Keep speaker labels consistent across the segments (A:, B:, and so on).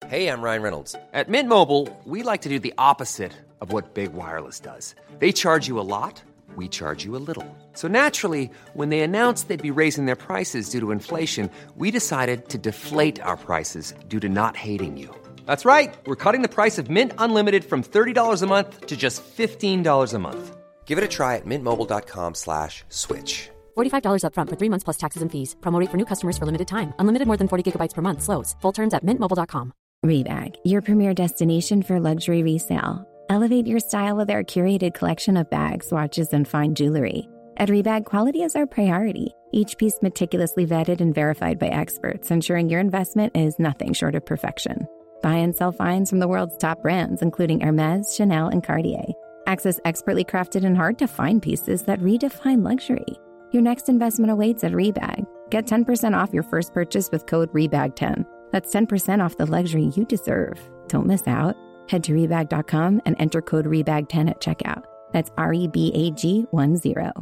A: Hey, I'm Ryan Reynolds. At Mint Mobile, we like to do the opposite of what Big Wireless does. They charge you a lot, we charge you a little. So naturally, when they announced they'd be raising their prices due to inflation, we decided to deflate our prices due to not hating you. That's right. We're cutting the price of Mint Unlimited from $30 a month to just $15 a month. Give it a try at mintmobile.com/switch.
B: $45 up front for 3 months plus taxes and fees. Promo rate for new customers for limited time. Unlimited more than 40 gigabytes per month. Slows full terms at mintmobile.com.
C: Rebag, your premier destination for luxury resale. Elevate your style with our curated collection of bags, watches, and fine jewelry. At Rebag, quality is our priority. Each piece meticulously vetted and verified by experts, ensuring your investment is nothing short of perfection. Buy and sell finds from the world's top brands, including Hermès, Chanel, and Cartier. Access expertly crafted and hard-to-find pieces that redefine luxury. Your next investment awaits at Rebag. Get 10% off your first purchase with code REBAG10. That's 10% off the luxury you deserve. Don't miss out. Head to Rebag.com and enter code REBAG10 at checkout. That's REBAG10.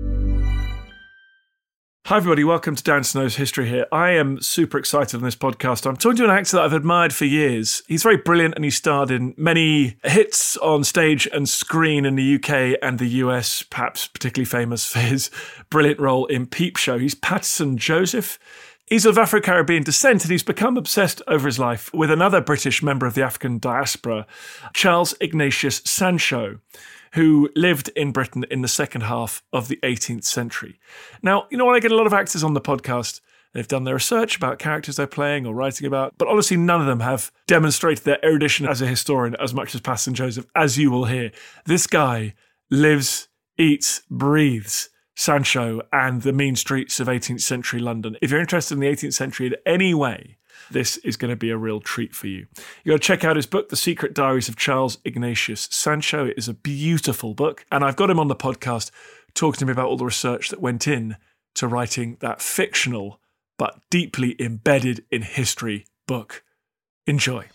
D: Hi everybody, welcome to Dan Snow's History here. I am super excited on this podcast. I'm talking to an actor that I've admired for years. He's very brilliant and he starred in many hits on stage and screen in the UK and the US, perhaps particularly famous for his brilliant role in Peep Show. He's Patterson Joseph. He's of Afro-Caribbean descent and he's become obsessed over his life with another British member of the African diaspora, Charles Ignatius Sancho, who lived in Britain in the second half of the 18th century. Now, you know, when I get a lot of actors on the podcast, they've done their research about characters they're playing or writing about, but honestly, none of them have demonstrated their erudition as a historian as much as Patterson Joseph, as you will hear. This guy lives, eats, breathes Sancho and the mean streets of 18th century London. If you're interested in the 18th century in any way, this is going to be a real treat for you. You got to check out his book, The Secret Diaries of Charles Ignatius Sancho. It is a beautiful book. And I've got him on the podcast talking to me about all the research that went in to writing that fictional but deeply embedded in history book. Enjoy.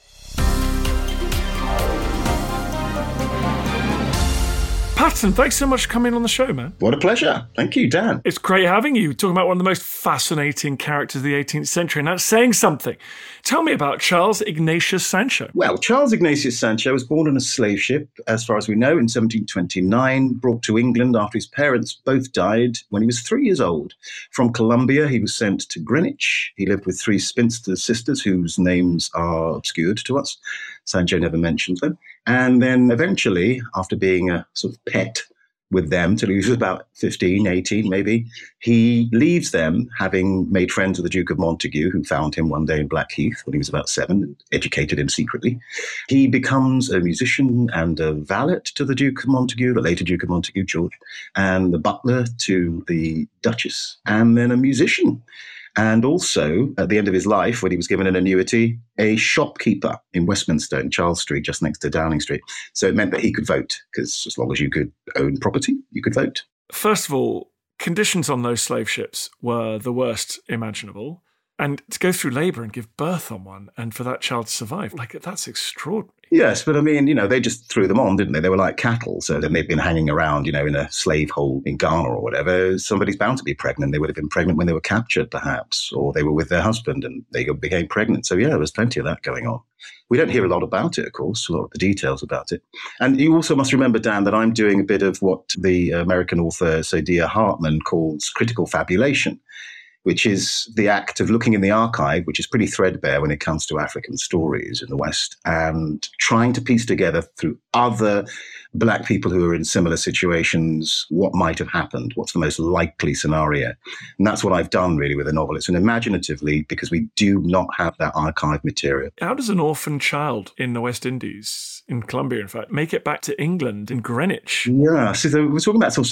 D: Patterson, thanks so much for coming on the show, man.
E: What a pleasure. Thank you, Dan.
D: It's great having you, talking about one of the most fascinating characters of the 18th century, and that's saying something. Tell me about Charles Ignatius Sancho.
E: Well, Charles Ignatius Sancho was born on a slave ship, as far as we know, in 1729, brought to England after his parents both died when he was 3 years old. From Colombia, he was sent to Greenwich. He lived with 3 spinster sisters whose names are obscured to us. Sancho never mentioned them. And then eventually, after being a sort of pet with them till he was about 15, 18 maybe, he leaves them, having made friends with the Duke of Montagu, who found him one day in Blackheath when he was about 7 and educated him secretly. He becomes a musician and a valet to the Duke of Montagu, the later Duke of Montagu, George, and the butler to the Duchess, and then a musician. And also, at the end of his life, when he was given an annuity, a shopkeeper in Westminster in Charles Street, just next to Downing Street. So it meant that he could vote, because as long as you could own property, you could vote.
D: First of all, conditions on those slave ships were the worst imaginable. And to go through labour and give birth on one, and for that child to survive, that's extraordinary.
E: Yes, but I mean, they just threw them on, didn't they? They were like cattle. So then they'd been hanging around, in a slave hole in Ghana or whatever. Somebody's bound to be pregnant. They would have been pregnant when they were captured, perhaps, or they were with their husband and they became pregnant. So yeah, there was plenty of that going on. We don't hear a lot about it, of course, a lot of the details about it. And you also must remember, Dan, that I'm doing a bit of what the American author Saidiya Hartman calls critical fabulation, which is the act of looking in the archive, which is pretty threadbare when it comes to African stories in the West, and trying to piece together through other Black people who are in similar situations what might have happened, what's the most likely scenario. And that's what I've done really with the novel. It's an imaginatively, because we do not have that archive material.
D: How does an orphan child in the West Indies, in Colombia in fact, make it back to England, in Greenwich?
E: Yeah, so we're talking about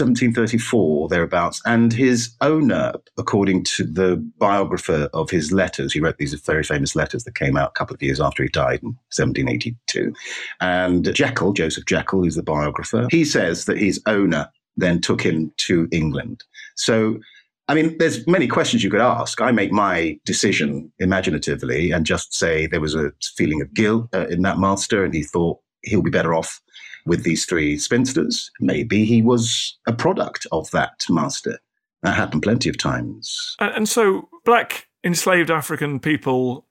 E: 1734, thereabouts, and his owner, according to the biographer of his letters, he wrote these very famous letters that came out a couple of years after he died in 1782. And Jekyll, Joseph Jekyll, who's the biographer, he says that his owner then took him to England. So, I mean, there's many questions you could ask. I make my decision imaginatively and just say there was a feeling of guilt in that master, and he thought he'll be better off with these 3 spinsters. Maybe he was a product of that master. That happened plenty of times.
D: And so Black enslaved African people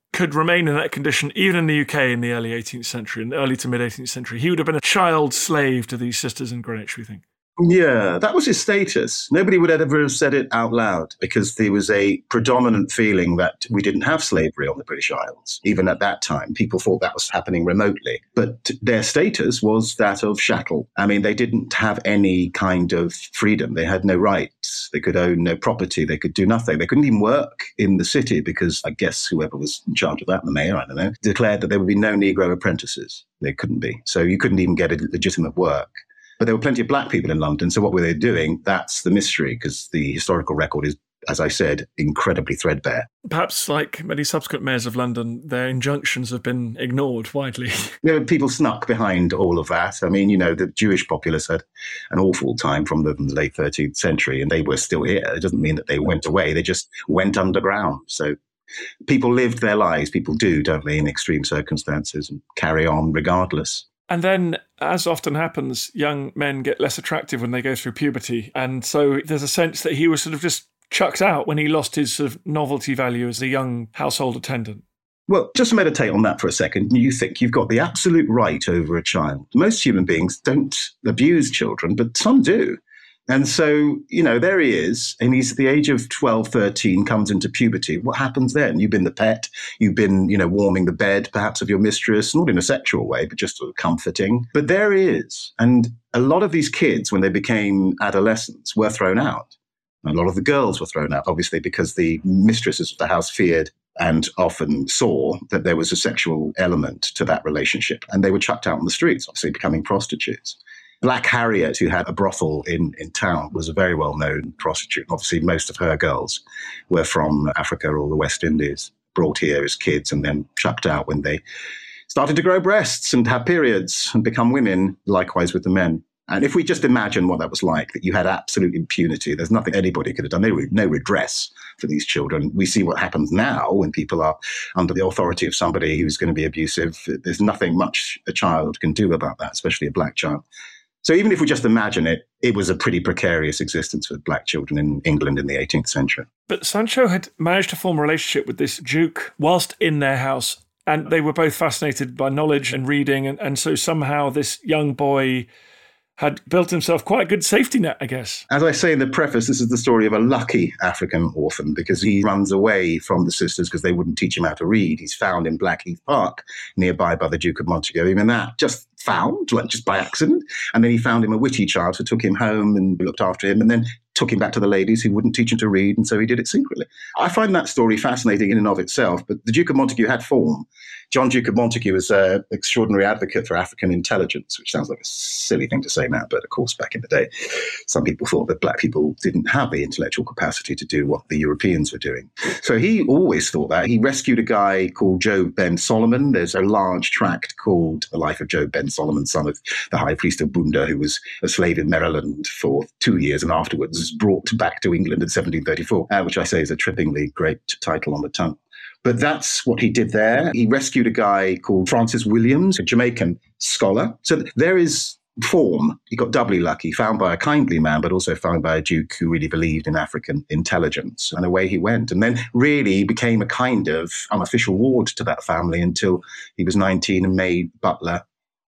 D: could remain in that condition even in the UK in the early 18th century, in the early to mid-18th century. He would have been a child slave to these sisters in Greenwich, we think.
E: Yeah, that was his status. Nobody would ever have said it out loud because there was a predominant feeling that we didn't have slavery on the British Isles. Even at that time, people thought that was happening remotely. But their status was that of chattel. I mean, they didn't have any kind of freedom. They had no rights. They could own no property. They could do nothing. They couldn't even work in the city because I guess whoever was in charge of that, the mayor, I don't know, declared that there would be no Negro apprentices. There couldn't be. So you couldn't even get a legitimate work. But there were plenty of black people in London. So what were they doing? That's the mystery, because the historical record is, as I said, incredibly threadbare.
D: Perhaps like many subsequent mayors of London, their injunctions have been ignored widely.
E: People snuck behind all of that. I mean, the Jewish populace had an awful time from the late 13th century, and they were still here. It doesn't mean that they went away. They just went underground. So people lived their lives. People do, don't they, in extreme circumstances and carry on regardless.
D: And then, as often happens, young men get less attractive when they go through puberty. And so there's a sense that he was sort of just chucked out when he lost his sort of novelty value as a young household attendant.
E: Well, just meditate on that for a second. You think you've got the absolute right over a child. Most human beings don't abuse children, but some do. And so, there he is, and he's at the age of 12, 13, comes into puberty. What happens then? You've been the pet, you've been, warming the bed, perhaps, of your mistress, not in a sexual way, but just sort of comforting. But there he is. And a lot of these kids, when they became adolescents, were thrown out. A lot of the girls were thrown out, obviously, because the mistresses of the house feared and often saw that there was a sexual element to that relationship. And they were chucked out on the streets, obviously becoming prostitutes. Black Harriet, who had a brothel in town, was a very well-known prostitute. Obviously, most of her girls were from Africa or the West Indies, brought here as kids and then chucked out when they started to grow breasts and have periods and become women, likewise with the men. And if we just imagine what that was like, that you had absolute impunity, there's nothing anybody could have done, no redress for these children. We see what happens now when people are under the authority of somebody who's going to be abusive. There's nothing much a child can do about that, especially a black child. So even if we just imagine it, it was a pretty precarious existence for black children in England in the 18th century.
D: But Sancho had managed to form a relationship with this duke whilst in their house, and they were both fascinated by knowledge and reading, and so somehow this young boy had built himself quite a good safety net, I guess.
E: As I say in the preface, this is the story of a lucky African orphan because he runs away from the sisters because they wouldn't teach him how to read. He's found in Blackheath Park, nearby by the Duke of Montagu. And that just just by accident. And then he found him a witty child who took him home and looked after him and then took him back to the ladies who wouldn't teach him to read. And so he did it secretly. I find that story fascinating in and of itself. But the Duke of Montagu had form. John Duke of Montagu was an extraordinary advocate for African intelligence, which sounds like a silly thing to say now. But of course, back in the day, some people thought that black people didn't have the intellectual capacity to do what the Europeans were doing. So he always thought that. He rescued a guy called Job Ben Solomon. There's a large tract called The Life of Job Ben Solomon, son of the high priest of Bunda, who was a slave in Maryland for 2 years and afterwards was brought back to England in 1734, which I say is a trippingly great title on the tongue. But that's what he did there. He rescued a guy called Francis Williams, a Jamaican scholar. So there is form. He got doubly lucky, found by a kindly man, but also found by a duke who really believed in African intelligence. And away he went. And then really became a kind of unofficial ward to that family until he was 19 and made butler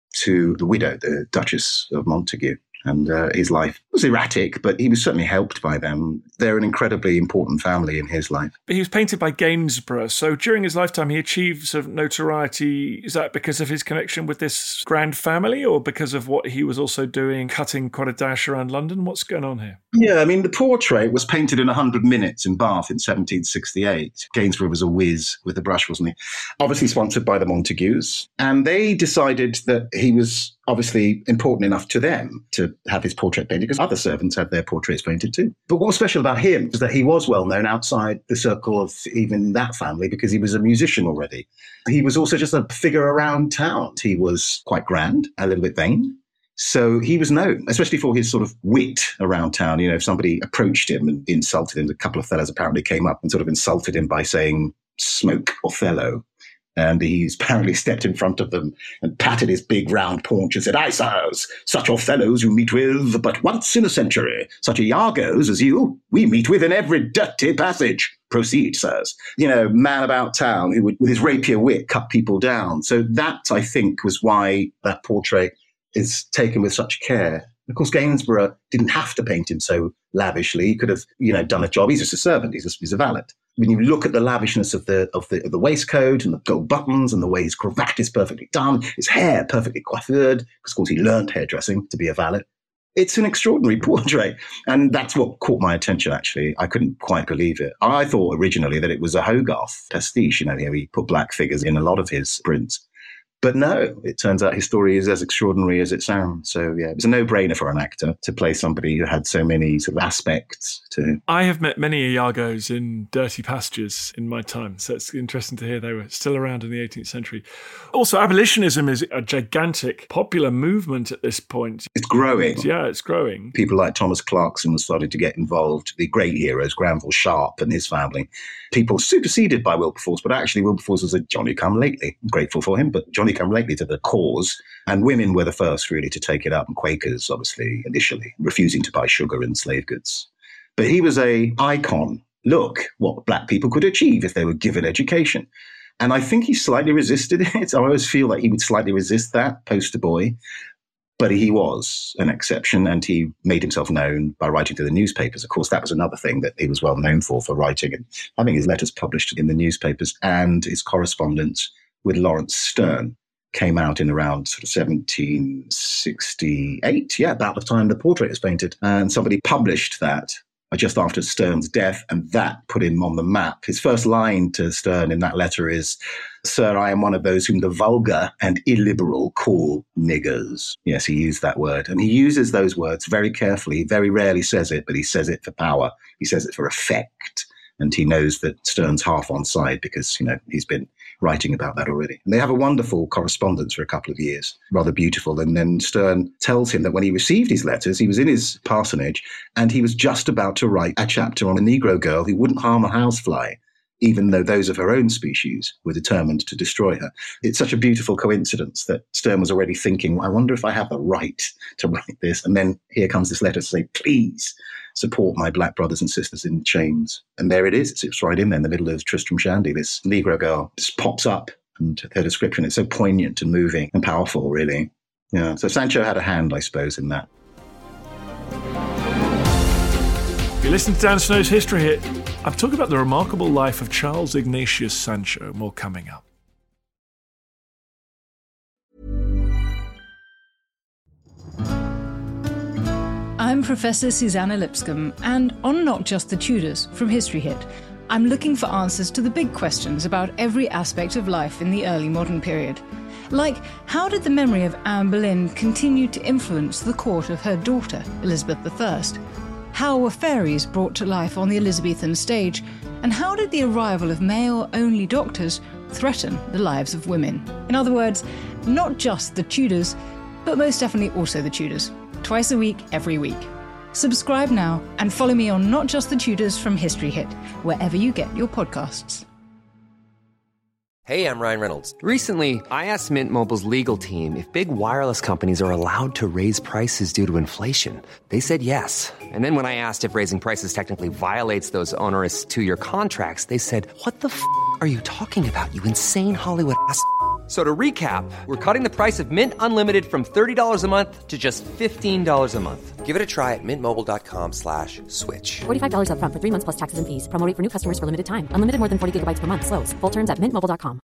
E: to the widow, the Duchess of Montagu. And his life was erratic, but he was certainly helped by them. They're an incredibly important family in his life.
D: But he was painted by Gainsborough. So during his lifetime, he achieved sort of notoriety. Is that because of his connection with this grand family or because of what he was also doing, cutting quite a dash around London? What's going on here?
E: Yeah, I mean, the portrait was painted in 100 minutes in Bath in 1768. Gainsborough was a whiz with the brush, wasn't he? Obviously sponsored by the Montagus. And they decided that he was obviously important enough to them to have his portrait painted because other servants had their portraits painted too. But what was special about him was that he was well known outside the circle of even that family because he was a musician already. He was also just a figure around town. He was quite grand, a little bit vain. So he was known, especially for his sort of wit around town. You know, if somebody approached him and insulted him, a couple of fellows apparently came up and sort of insulted him by saying, "Smoke Othello." And he's apparently stepped in front of them and patted his big round paunch and said, "Aye, sirs, such are fellows you meet with but once in a century. Such a Iagos as you, we meet with in every dirty passage. Proceed, sirs." Man about town who would, with his rapier wit, cut people down. So that, I think, was why that portrait is taken with such care. Of course, Gainsborough didn't have to paint him so lavishly. He could have, done a job. He's just a servant. He's a valet. When you look at the lavishness of the waistcoat and the gold buttons and the way his cravat is perfectly done, his hair perfectly coiffured, because of course he learned hairdressing to be a valet. It's an extraordinary portrait. And that's what caught my attention, actually. I couldn't quite believe it. I thought originally that it was a Hogarth pastiche. He put black figures in a lot of his prints. But no, it turns out his story is as extraordinary as it sounds. So, yeah, it was a no-brainer for an actor to play somebody who had so many sort of aspects to him.
D: I have met many Iagos in dirty pastures in my time, so it's interesting to hear they were still around in the 18th century. Also, abolitionism is a gigantic popular movement at this point.
E: It's growing.
D: Yeah, it's growing.
E: People like Thomas Clarkson started to get involved, the great heroes, Granville Sharp and his family. People superseded by Wilberforce, but actually Wilberforce was a Johnny-come-lately. I'm grateful for him, but Johnny-come-lately to the cause. And women were the first really to take it up, and Quakers, obviously, initially, refusing to buy sugar and slave goods. But he was an icon. Look what black people could achieve if they were given education. And I think he slightly resisted it. I always feel like he would slightly resist that, poster boy. But he was an exception, and he made himself known by writing to the newspapers. Of course, that was another thing that he was well known for writing and having his letters published in the newspapers. And his correspondence with Lawrence Sterne came out in around sort of 1768, about the time the portrait was painted. And somebody published that just after Sterne's death, and that put him on the map. His first line to Sterne in that letter is, "Sir, I am one of those whom the vulgar and illiberal call niggers." Yes, he used that word. And he uses those words very carefully. He very rarely says it, but he says it for power. He says it for effect. And he knows that Sterne's half on side because, he's been writing about that already. And they have a wonderful correspondence for a couple of years, rather beautiful. And then Sterne tells him that when he received his letters, he was in his parsonage and he was just about to write a chapter on a Negro girl who wouldn't harm a housefly, even though those of her own species were determined to destroy her. It's such a beautiful coincidence that Sterne was already thinking, I wonder if I have the right to write this. And then here comes this letter to say, please support my black brothers and sisters in chains. And there it is. It's right in there in the middle of Tristram Shandy. This Negro girl just pops up, and her description is so poignant and moving and powerful, really. Yeah. So Sancho had a hand, I suppose, in that.
D: You listen to Dan Snow's History Hit. I'm talking about the remarkable life of Charles Ignatius Sancho. More coming up.
F: I'm Professor Susanna Lipscomb, and on Not Just the Tudors from History Hit, I'm looking for answers to the big questions about every aspect of life in the early modern period. Like, how did the memory of Anne Boleyn continue to influence the court of her daughter, Elizabeth I? How were fairies brought to life on the Elizabethan stage? And how did the arrival of male-only doctors threaten the lives of women? In other words, not just the Tudors, but most definitely also the Tudors. Twice a week, every week. Subscribe now and follow me on Not Just the Tudors from History Hit, wherever you get your podcasts.
A: Hey, I'm Ryan Reynolds. Recently, I asked Mint Mobile's legal team if big wireless companies are allowed to raise prices due to inflation. They said yes. And then when I asked if raising prices technically violates those onerous 2-year contracts, they said, "What the f*** are you talking about, you insane Hollywood ass?" So to recap, we're cutting the price of Mint Unlimited from $30 a month to just $15 a month. Give it a try at mintmobile.com/switch.
B: $45 up front for 3 months plus taxes and fees. Promo rate for new customers for limited time. Unlimited more than 40 gigabytes per month. Slows full terms at mintmobile.com.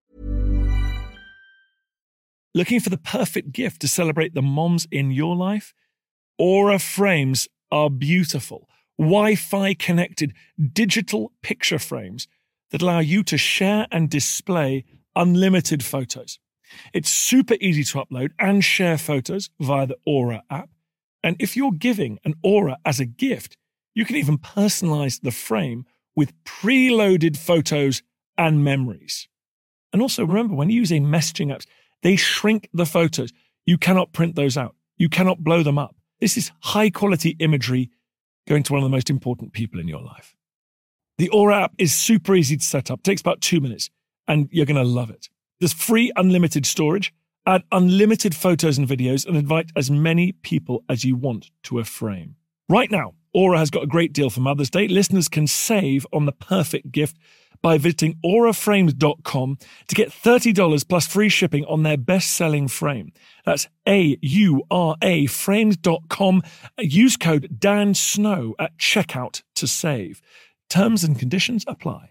D: Looking for the perfect gift to celebrate the moms in your life? Aura frames are beautiful, Wi-Fi connected digital picture frames that allow you to share and display unlimited photos. It's super easy to upload and share photos via the Aura app. And if you're giving an Aura as a gift, you can even personalize the frame with preloaded photos and memories. And also remember, when using messaging apps, they shrink the photos. You cannot print those out. You cannot blow them up. This is high quality imagery going to one of the most important people in your life. The Aura app is super easy to set up. It takes about 2 minutes. and you're going to love it. There's free unlimited storage, add unlimited photos and videos, and invite as many people as you want to a frame. Right now, Aura has got a great deal for Mother's Day. Listeners can save on the perfect gift by visiting auraframes.com to get $30 plus free shipping on their best-selling frame. That's AURA frames.com. Use code DANSNOW at checkout to save. Terms and conditions apply.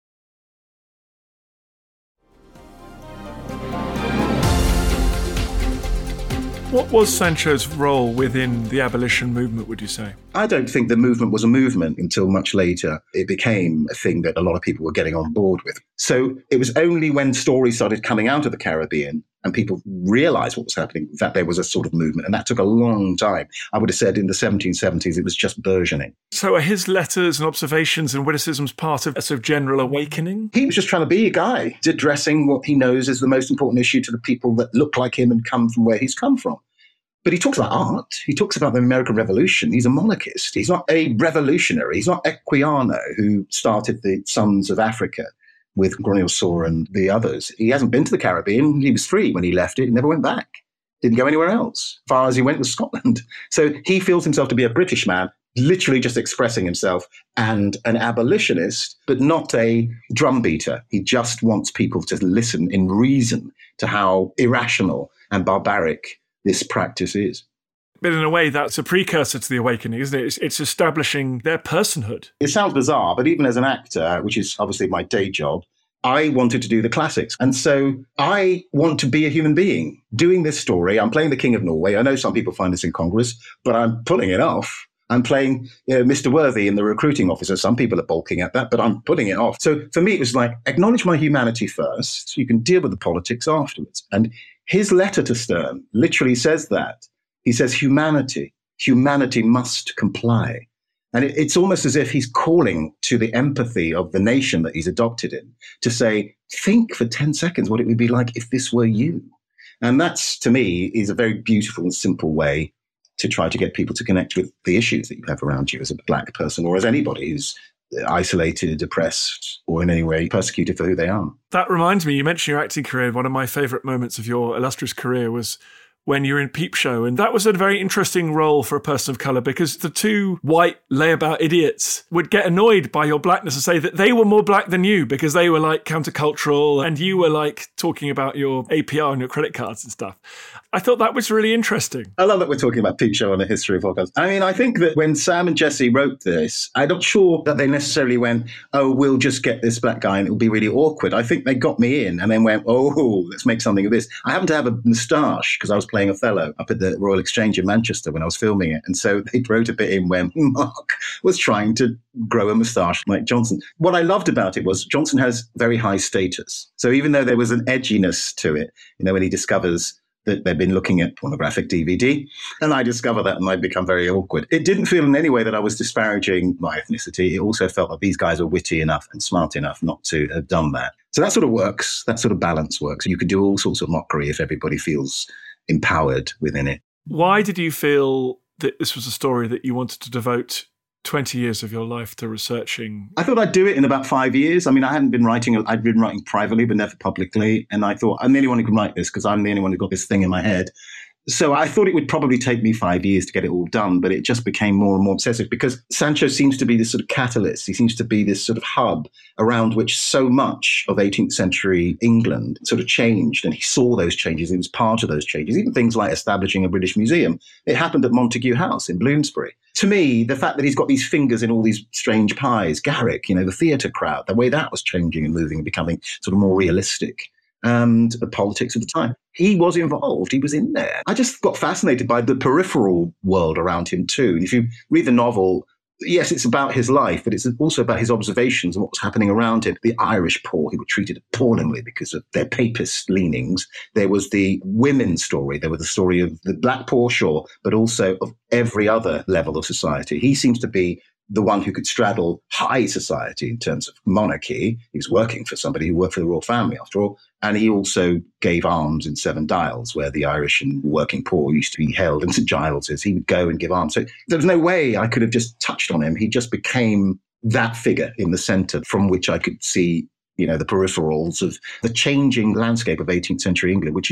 D: What was Sancho's role within the abolition movement, would you say?
E: I don't think the movement was a movement until much later. It became a thing that a lot of people were getting on board with. So it was only when stories started coming out of the Caribbean and people realized what was happening that there was a sort of movement. And that took a long time. I would have said in the 1770s, it was just burgeoning.
D: So are his letters and observations and witticisms part of a sort of general awakening?
E: He was just trying to be a guy, addressing what he knows is the most important issue to the people that look like him and come from where he's come from. But he talks about art. He talks about the American Revolution. He's a monarchist. He's not a revolutionary. He's not Equiano, who started the Sons of Africa with Groniosaur and the others. He hasn't been to the Caribbean. He was free when he left it. He never went back. Didn't go anywhere else. As far as he went was Scotland. So he feels himself to be a British man, literally just expressing himself, and an abolitionist, but not a drumbeater. He just wants people to listen in reason to how irrational and barbaric this practice is.
D: But in a way, that's a precursor to the awakening, isn't it? It's establishing their personhood.
E: It sounds bizarre, but even as an actor, which is obviously my day job, I wanted to do the classics. And so I want to be a human being. Doing this story, I'm playing the King of Norway. I know some people find this incongruous, but I'm pulling it off. I'm playing Mr. Worthy in The Recruiting Officer. Some people are balking at that, but I'm putting it off. So for me, it was like, acknowledge my humanity first. So you can deal with the politics afterwards. And his letter to Stern literally says that. He says, humanity must comply. And it's almost as if he's calling to the empathy of the nation that he's adopted in to say, think for 10 seconds what it would be like if this were you. And that's, to me, is a very beautiful and simple way to try to get people to connect with the issues that you have around you as a black person or as anybody who's isolated, oppressed, or in any way persecuted for who they are.
D: That reminds me, you mentioned your acting career. One of my favourite moments of your illustrious career was when you were in Peep Show. And that was a very interesting role for a person of colour because the two white layabout idiots would get annoyed by your blackness and say that they were more black than you because they were like countercultural and you were like talking about your APR and your credit cards and stuff. I thought that was really interesting.
E: I love that we're talking about Peep Show on the history of podcasts. I mean, I think that when Sam and Jesse wrote this, I'm not sure that they necessarily went, oh, we'll just get this black guy and it'll be really awkward. I think they got me in and then went, oh, let's make something of this. I happened to have a moustache because I was playing Othello up at the Royal Exchange in Manchester when I was filming it. And so they wrote a bit in when Mark was trying to grow a moustache like Johnson. What I loved about it was Johnson has very high status. So even though there was an edginess to it, when he discovers that they've been looking at pornographic DVD, and I discover that and I become very awkward. It didn't feel in any way that I was disparaging my ethnicity. It also felt that these guys are witty enough and smart enough not to have done that. So that sort of works. That sort of balance works. You could do all sorts of mockery if everybody feels empowered within it.
D: Why did you feel that this was a story that you wanted to devote 20 years of your life to researching?
E: I thought I'd do it in about 5 years. I mean, I'd been writing privately, but never publicly. And I thought, I'm the only one who can write this because I'm the only one who got this thing in my head. So I thought it would probably take me 5 years to get it all done, but it just became more and more obsessive because Sancho seems to be this sort of catalyst. He seems to be this sort of hub around which so much of 18th century England sort of changed. And he saw those changes. He was part of those changes, even things like establishing a British museum. It happened at Montague House in Bloomsbury. To me, the fact that he's got these fingers in all these strange pies, Garrick, the theatre crowd, the way that was changing and moving and becoming sort of more realistic, and the politics of the time. He was involved. He was in there. I just got fascinated by the peripheral world around him too. And if you read the novel, yes, it's about his life, but it's also about his observations and what was happening around him. The Irish poor, who were treated appallingly because of their papist leanings. There was the women's story. There was the story of the black poor, sure, but also of every other level of society. He seems to be the one who could straddle high society in terms of monarchy. He was working for somebody who worked for the royal family, after all. And he also gave alms in Seven Dials, where the Irish and working poor used to be held in St. Giles's. He would go and give alms. So there was no way I could have just touched on him. He just became that figure in the centre from which I could see the peripherals of the changing landscape of 18th century England, which,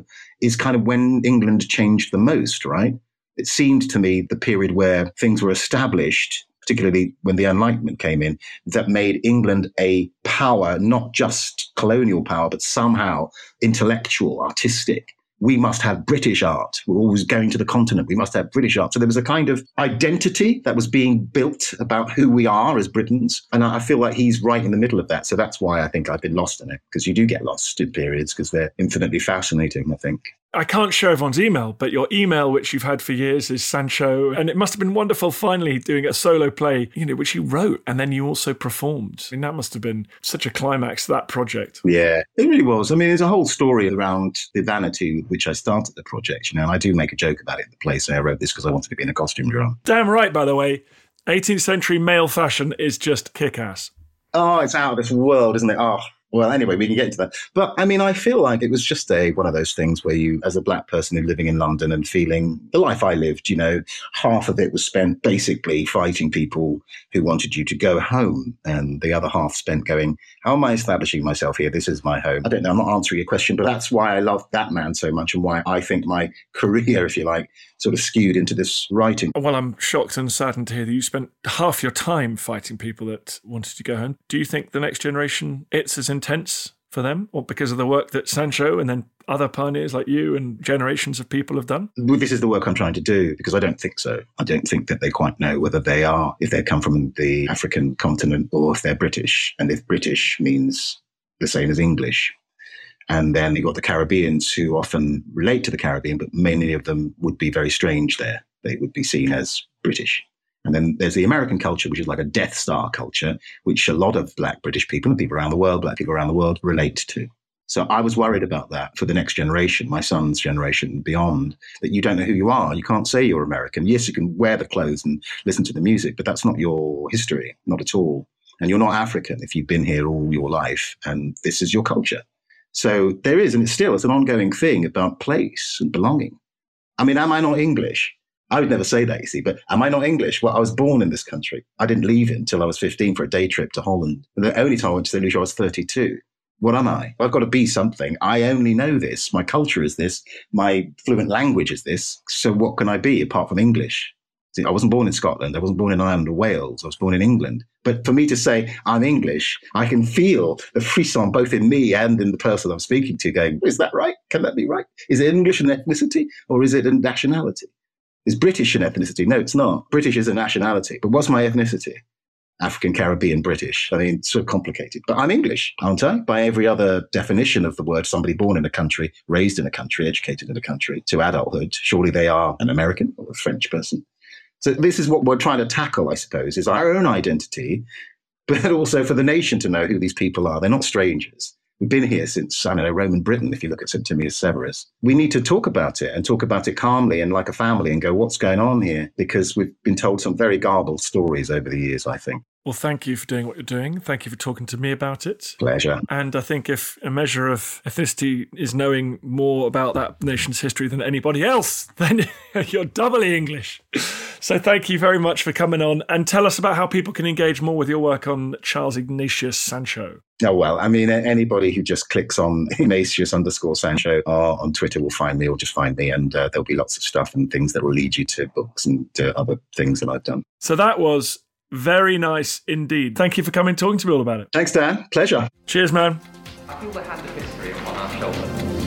E: is kind of when England changed the most, right? It seemed to me the period where things were established, particularly when the Enlightenment came in, that made England a power, not just colonial power, but somehow intellectual, artistic. We must have British art. We're always going to the continent. We must have British art. So there was a kind of identity that was being built about who we are as Britons. And I feel like he's right in the middle of that. So that's why I think I've been lost in it, because you do get lost in periods because they're infinitely fascinating, I think.
D: I can't show everyone's email, but your email, which you've had for years, is Sancho. And it must have been wonderful finally doing a solo play, which you wrote and then you also performed. I mean, that must have been such a climax to that project.
E: Yeah, it really was. I mean, there's a whole story around the vanity with which I started the project, and I do make a joke about it in the play, saying I wrote this because I wanted to be in a costume drama.
D: Damn right, by the way. 18th century male fashion is just kick-ass.
E: Oh, it's out of this world, isn't it? Oh, well, anyway, we can get into that. But I mean, I feel like it was just one of those things where you, as a black person living in London and feeling the life I lived, half of it was spent basically fighting people who wanted you to go home. And the other half spent going, how am I establishing myself here? This is my home. I don't know, I'm not answering your question, but that's why I love that man so much and why I think my career, if you like, sort of skewed into this writing.
D: Well, I'm shocked and saddened to hear that you spent half your time fighting people that wanted to go home. Do you think the next generation, it's as intense for them, or because of the work that Sancho and then other pioneers like you and generations of people have done?
E: Well, this is the work I'm trying to do, because I don't think so. I don't think that they quite know whether they are, if they come from the African continent, or if they're British, and if British means the same as English. And then you've got the Caribbeans who often relate to the Caribbean, but many of them would be very strange there. They would be seen as British. And then there's the American culture, which is like a Death Star culture, which a lot of black British people and people around the world, black people around the world, relate to. So I was worried about that for the next generation, my son's generation and beyond, that you don't know who you are. You can't say you're American. Yes, you can wear the clothes and listen to the music, but that's not your history, not at all. And you're not African if you've been here all your life and this is your culture. So there is, and it's an ongoing thing about place and belonging. I mean, am I not English? I would never say that, you see, but am I not English? Well, I was born in this country. I didn't leave it until I was 15 for a day trip to Holland. And the only time I went to English, I was 32. What am I? I've got to be something. I only know this. My culture is this. My fluent language is this. So what can I be apart from English? See, I wasn't born in Scotland. I wasn't born in Ireland or Wales. I was born in England. But for me to say I'm English, I can feel the frisson both in me and in the person I'm speaking to going, is that right? Can that be right? Is it English an ethnicity or is it a nationality? Is British an ethnicity? No, it's not. British is a nationality. But what's my ethnicity? African, Caribbean, British. I mean, it's so complicated. But I'm English, aren't I? By every other definition of the word, somebody born in a country, raised in a country, educated in a country, to adulthood, surely they are an American or a French person. So this is what we're trying to tackle, I suppose, is our own identity, but also for the nation to know who these people are. They're not strangers. We've been here since, Roman Britain, if you look at Septimius Severus. We need to talk about it and talk about it calmly and like a family and go, what's going on here? Because we've been told some very garbled stories over the years, I think.
D: Well, thank you for doing what you're doing. Thank you for talking to me about it.
E: Pleasure.
D: And I think if a measure of ethnicity is knowing more about that nation's history than anybody else, then you're doubly English. So thank you very much for coming on, and tell us about how people can engage more with your work on Charles Ignatius Sancho.
E: Oh, well, I mean, anybody who just clicks on Ignatius_Sancho on Twitter will find me, or just find me, and there'll be lots of stuff and things that will lead you to books and to other things that I've done.
D: So that was very nice indeed. Thank you for coming and talking to me all about it.
E: Thanks, Dan. Pleasure.
D: Cheers, man.
A: I feel the hand of history upon our shoulders.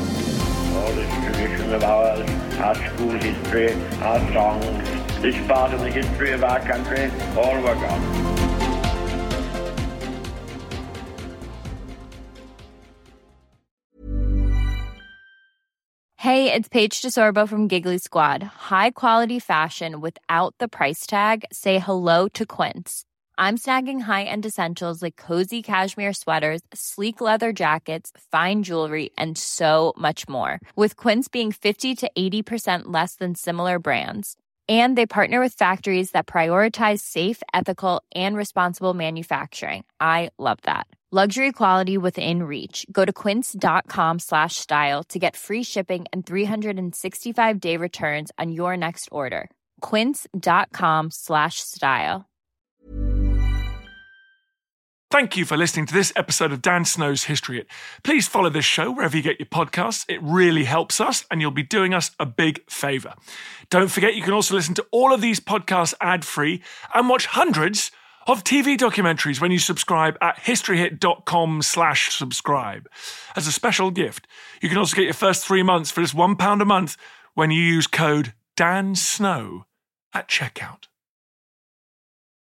G: All this tradition of ours, our school history, our songs, this part of the history of our country, all were gone.
H: Hey, it's Paige DeSorbo from Giggly Squad. High quality fashion without the price tag. Say hello to Quince. I'm snagging high-end essentials like cozy cashmere sweaters, sleek leather jackets, fine jewelry, and so much more. With Quince being 50 to 80% less than similar brands. And they partner with factories that prioritize safe, ethical, and responsible manufacturing. I love that. Luxury quality within reach. Go to quince.com/style to get free shipping and 365-day returns on your next order. Quince.com/style.
D: Thank you for listening to this episode of Dan Snow's History Hit. Please follow this show wherever you get your podcasts. It really helps us, and you'll be doing us a big favour. Don't forget, you can also listen to all of these podcasts ad-free and watch hundreds of TV documentaries when you subscribe at historyhit.com/subscribe. As a special gift, you can also get your first 3 months for just £1 a month when you use code DANSNOW at checkout.